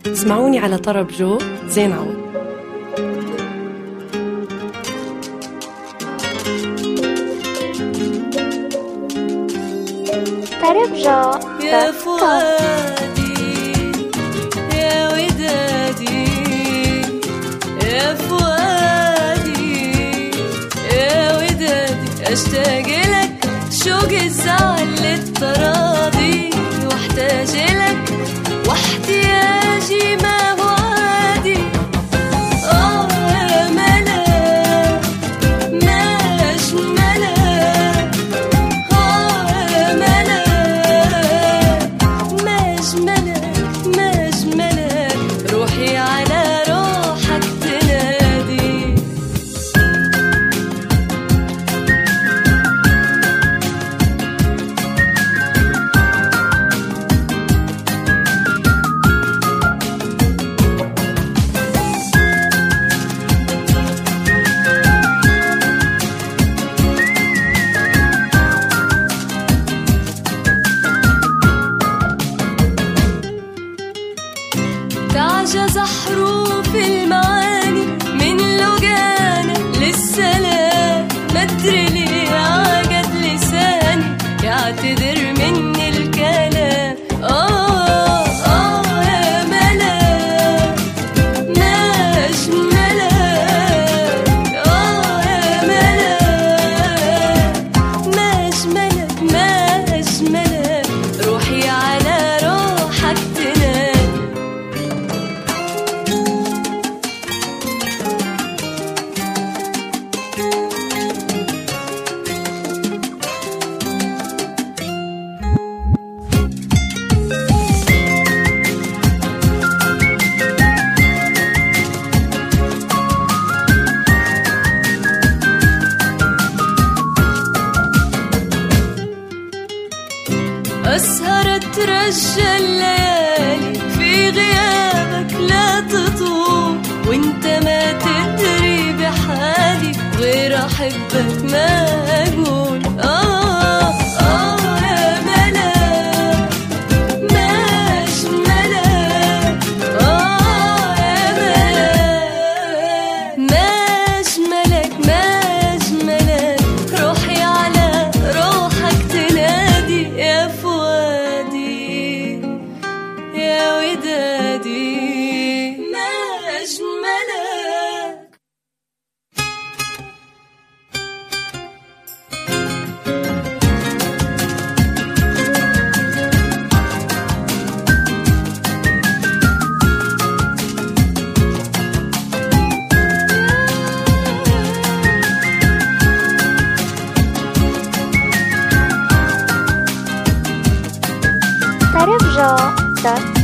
اسمعوني على طرب جو زين عوض. طرب جو يا فؤادي يا ودادي يا فؤادي يا ودادي اشتاق لك شوق الزعل للتراضي واحتاج لك واحتياجي ما هو عادي. يا ملاك ما أجملك يا ملاك ما أجملك ما أجملك روحي على روحك تنادي. تعجز حروف المعاني من لجانة للسلام مدري ليه عجز لساني يعتذر مني الكلام. يا ملاك ما أجملك يا ملاك ما أجملك ما أجملك روحي على روحك تنادي. أسهر أترجى الليالي في غيابك لا تطول وانت ما تدري بحالي غير أحبك ما أقول. يا ملاك ما أجملك يا ملاك ما أجملك ما أجملك روحي على روحك تنادي. يا فؤادي يا ودادي ما أجملك. طرب جو